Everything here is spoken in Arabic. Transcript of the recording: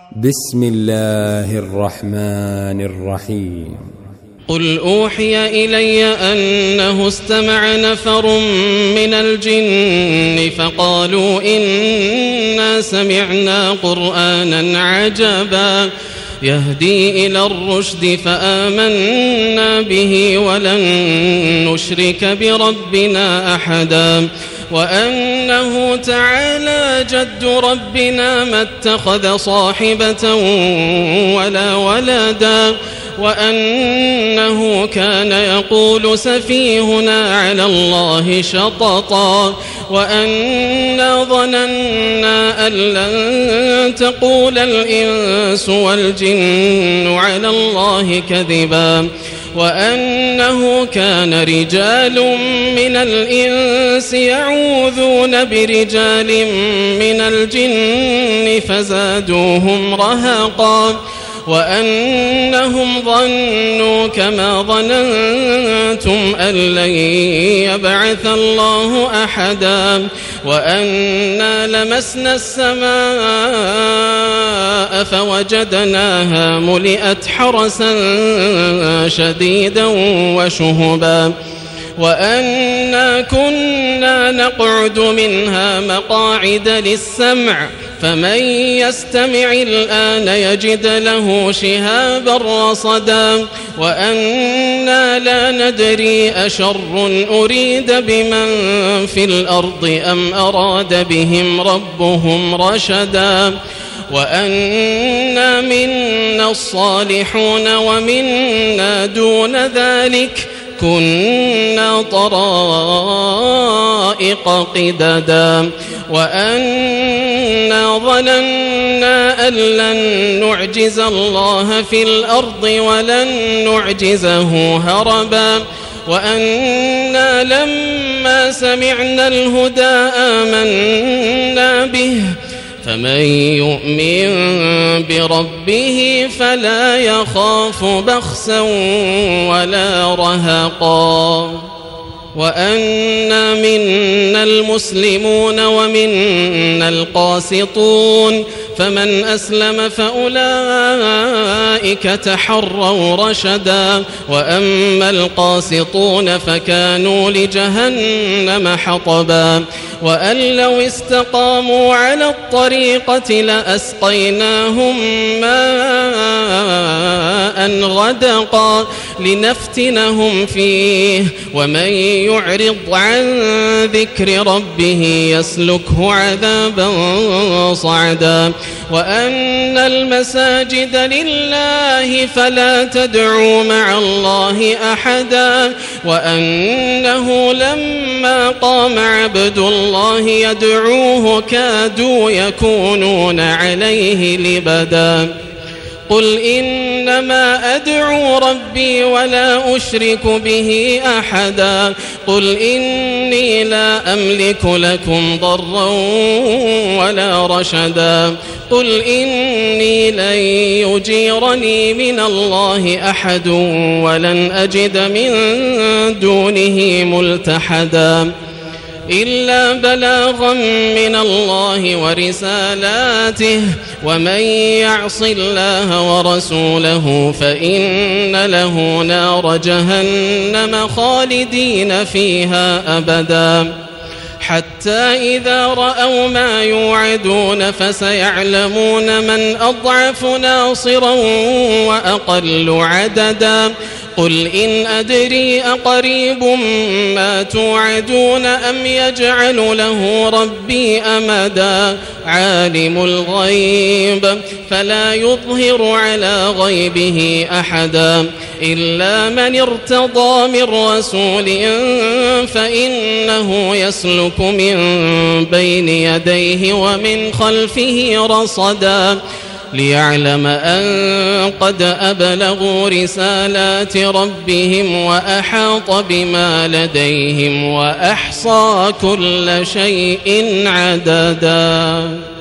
بسم الله الرحمن الرحيم. قل أوحي إلي أنه استمع نفر من الجن فقالوا إنا سمعنا قرآنا عجبا يهدي إلى الرشد فآمنا به ولن نشرك بربنا أحدا وأنه تعالى جد ربنا ما اتخذ صاحبة ولا ولدا وأنه كان يقول سفيهنا على الله شططا وأنا ظننا أن لن تقول الإنس والجن على الله كذبا وأنه كان رجال من الإنس يعوذون برجال من الجن فزادوهم رهقا وأنهم ظنوا كما ظننتم أن لن يبعث الله أحدا وأنا لمسنا السماء فوجدناها ملئت حرسا شديدا وشهبا وأنا كنا نقعد منها مقاعد للسمع فمن يستمع الآن يجد له شهابا رصدا وأنا لا ندري أشر أريد بمن في الأرض أم أراد بهم ربهم رشدا وأنا منا الصالحون ومنا دون ذلك كنا طرائق قددا وأنا ظننا أن لن نعجز الله في الأرض ولن نعجزه هربا وأنا لما سمعنا الهدى آمنا به فمن يؤمن بربه فلا يخاف بخسا ولا رهقا وأنا منا المسلمون ومنا القاسطون فمن أسلم فأولئك تحروا رشدا وأما القاسطون فكانوا لجهنم حطبا وأن لو استقاموا على الطريقة لأسقيناهم ماء غدقا لنفتنهم فيه ومن يعرض عن ذكر ربه يسلكه عذابا صعدا وأن المساجد لله فلا تدعوا مع الله أحدا وأنه لما قام عبد الله يدعوه كادوا يكونون عليه لبدا قل إنما أدعو ربي ولا أشرك به أحدا قل إني لا أملك لكم ضرا ولا رشدا قل إني لن يجيرني من الله أحد ولن أجد من دونه ملتحدا إلا بلاغا من الله ورسالاته ومن يعص الله ورسوله فإن له نار جهنم خالدين فيها أبدا حتى إذا رأوا ما يوعدون فسيعلمون من أضعف ناصرا وأقل عددا قل إن أدري أقريب ما توعدون أم يجعل له ربي أمدا عالم الغيب فلا يظهر على غيبه أحدا إلا من ارتضى من رسول فإنه يسلك من بين يديه ومن خلفه رصدا ليعلم أن قد أبلغوا رسالات ربهم وأحاط بما لديهم وأحصى كل شيء عددا.